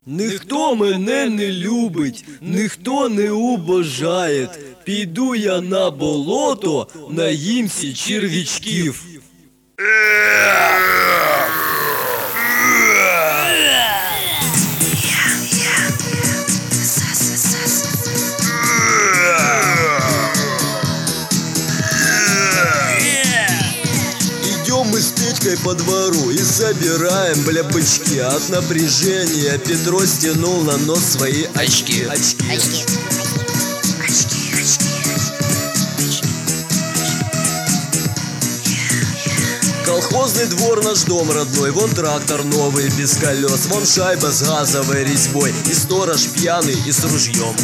Ніхто мене не любить, ніхто не убажає. Піду я на болото, наїмся червячків. Идем мы с Петькой по двору и собираем, бля, бычки. От напряжения Петро стянул на нос свои очки. Колхозный двор, наш дом родной. Вон трактор новый без колес, вон шайба с газовой резьбой, и сторож пьяный и с ружьем.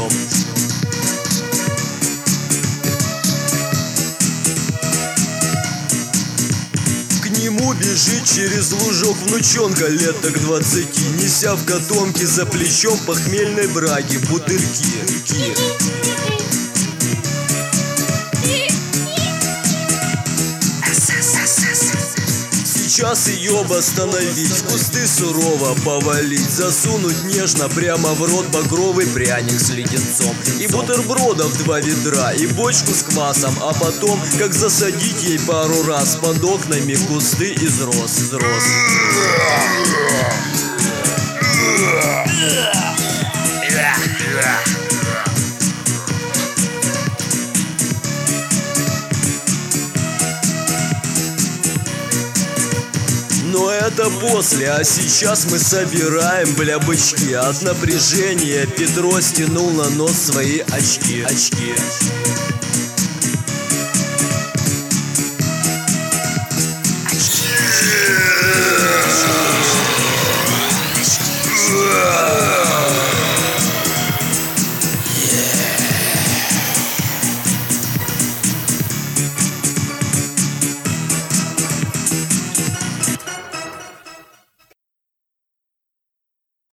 К нему бежит через лужок внучонка лет так 20, неся в котомке за плечом похмельной браги бутыльки. Сейчас ее бы остановить, в кусты сурово повалить, засунуть нежно прямо в рот багровый пряник с леденцом, и бутербродов 2 ведра, и бочку с квасом, а потом, как засадить ей пару раз под окнами кусты из роз. Но это после, а сейчас мы собираем, бля, бычки. От напряжения Петро стянул на нос свои очки.